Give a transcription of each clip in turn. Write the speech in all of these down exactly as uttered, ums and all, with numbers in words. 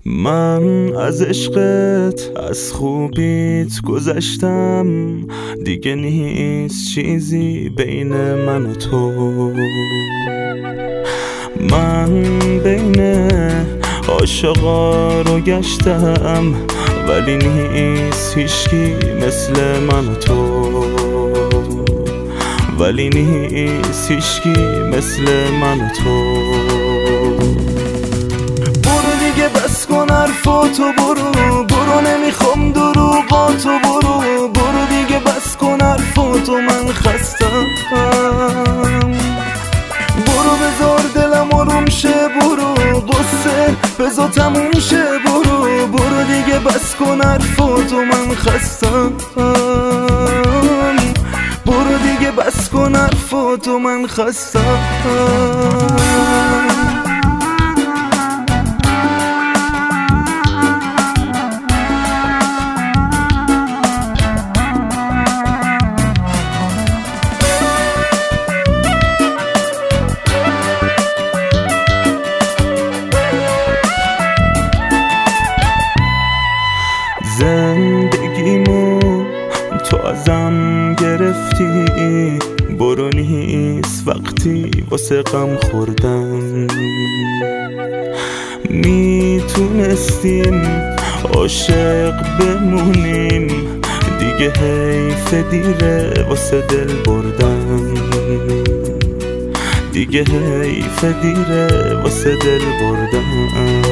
من از عشقت از خوبیت گذشتم، دیگه نیست چیزی بین من و تو. من بین عاشقا رو گشتم، ولی نیست هیچکی مثل من و تو. ولی نیست هیچکی مثل من و تو. بس کن حرفاتو، برو برو نمیخوام دروغاتو، برو برو دیگه بس کن حرفاتو، من خستم. برو بذار دلم آروم شه، برو قصه بذار تموم شه، برو برو دیگه بس کن حرفاتو، من خستم. برو دیگه بس کن حرفاتو، من خستم. زندگیمو تو ازم گرفتی، برو نیست وقتی واسه غم خوردن. میتونستیم عاشق بمونیم، دیگه حیف دیره واسه دل بردن. دیگه حیف دیره واسه دل بردن.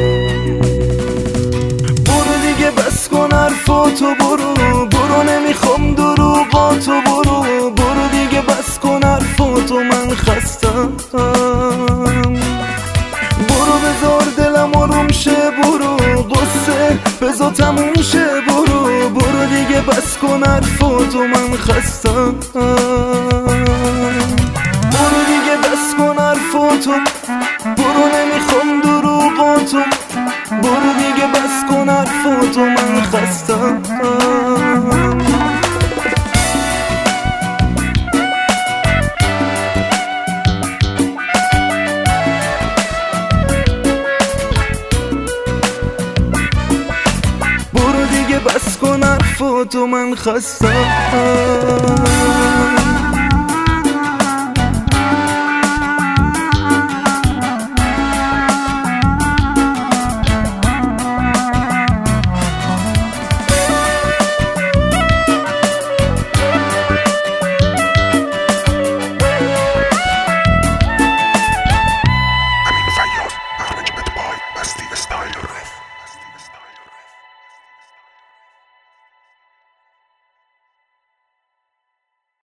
بس کن حرفاتو، برو برو نمیخوام دروغاتو، برو برو دیگه بس کن حرفاتو، من خستم. برو بذار دلم آروم شه، برو قصه بذار تموم شه، برو برو دیگه بس کن حرفاتو، من خستم. برو دیگه بس کن حرفاتو، برو نمیخوام دروغاتو، برو دیگه بس کن حرفاتو، من خستم. برو دیگه بس کن حرفاتو، من خستم.